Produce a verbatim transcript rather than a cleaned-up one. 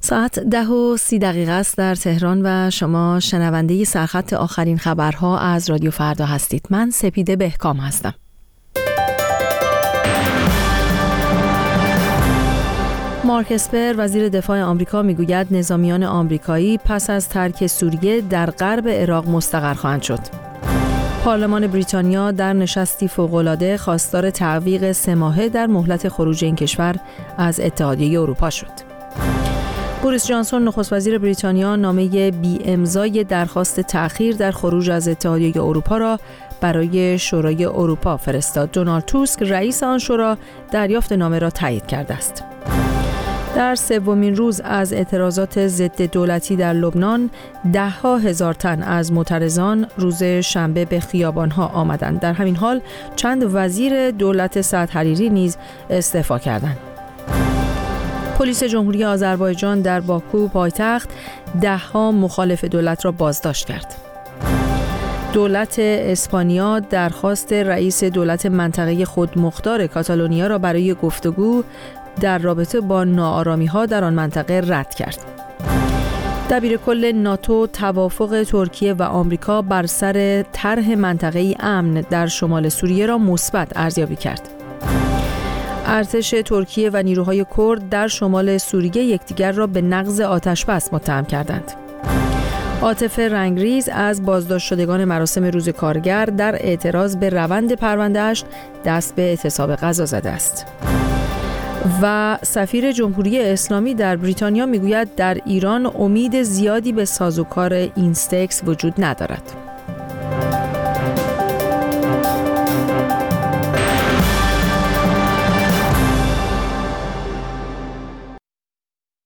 ساعت ده و سی دقیقه است در تهران و شما شنونده سرخط آخرین خبرها از رادیو فردا هستید. من سپیده بهکام هستم. مارک اسپر وزیر دفاع آمریکا میگوید نظامیان آمریکایی پس از ترک سوریه در غرب عراق مستقر خواهند شد. پارلمان بریتانیا در نشستی فوق‌العاده خواستار تعویق سه ماهه در مهلت خروج این کشور از اتحادیه اروپا شد. بوریس جانسون نخست وزیر بریتانیا نامه بی امضای درخواست تأخیر در خروج از اتحادیه اروپا را برای شورای اروپا فرستاد. دونالد توسک رئیس آن شورا دریافت نامه را تایید کرده است. در سومین روز از اعتراضات ضد دولتی در لبنان، ده ها هزار تن از معترضان روز شنبه به خیابان‌ها آمدند. در همین حال چند وزیر دولت سعد حریری نیز استعفا کردند. پلیس جمهوری آذربایجان در باکو پایتخت ده ها مخالف دولت را بازداشت کرد. دولت اسپانیا درخواست رئیس دولت منطقه خودمختار کاتالونیا را برای گفتگو در رابطه با ناآرامی‌ها در آن منطقه رد کرد. دبیرکل ناتو توافق ترکیه و آمریکا بر سر طرح منطقه‌ای امن در شمال سوریه را مثبت ارزیابی کرد. ارتش ترکیه و نیروهای کرد در شمال سوریه یکدیگر را به نقض آتشبس متهم کردند. عاطف رنگریز از بازداشت شدگان مراسم روز کارگر در اعتراض به روند پرونده‌اش دست به اعتصاب غذا زده است. و سفیر جمهوری اسلامی در بریتانیا میگوید در ایران امید زیادی به سازوکار اینستکس وجود ندارد.